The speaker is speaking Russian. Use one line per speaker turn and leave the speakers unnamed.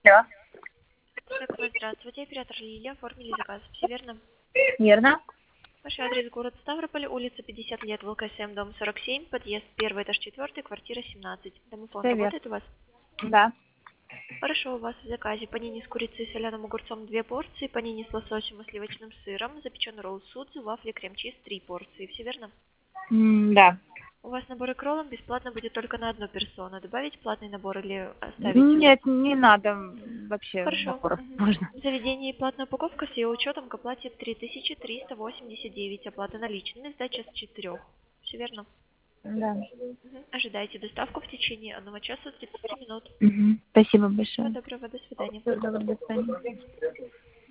Да.
Так, здравствуйте, оператор Лилия, оформили заказ, все верно?
Верно?
Ваш адрес город Ставрополь, улица 50 лет, ВЛКСМ, дом 47, подъезд 1, этаж 4, квартира 17. Домофон
Все верно.
работает у вас?
Да.
Хорошо, у вас в заказе панини с курицей и соленым огурцом 2 порции, панини с лососем и сливочным сыром, запеченный ролл судзу, вафли крем-чиз 3 порции, все верно?
Да.
У вас набор к роллам бесплатно будет только на одну персону. Добавить платный набор или оставить?
Нет, не надо вообще
Хорошо.
набор.
Мгм.
Можно.
В заведении платная упаковка с ее учетом к оплате 3389, оплата наличными, сдача с 4. Все верно?
Да.
Мгм. Ожидайте доставку в течение 1 часа 30 минут.
Спасибо
Всего
большое.
доброго, до свидания.
Всего доброго, до свидания.